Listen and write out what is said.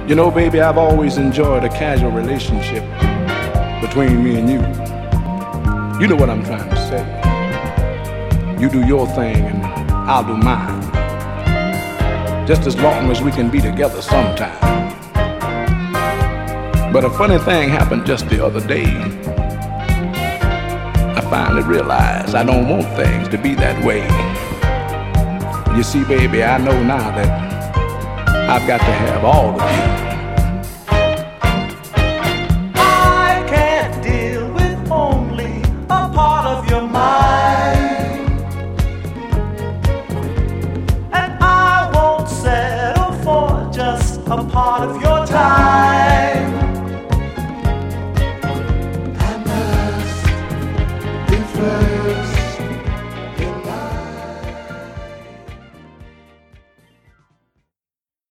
You know, baby, I've always enjoyed a casual relationship between me and you. You know what I'm trying to say. You do your thing and I'll do mine. Just as long as we can be together sometime. But a funny thing happened just the other day. I finally realized I don't want things to be that way. You see, baby, I know now that I've got to have all of you. I can't deal with only a part of your mind, and I won't settle for just a part of your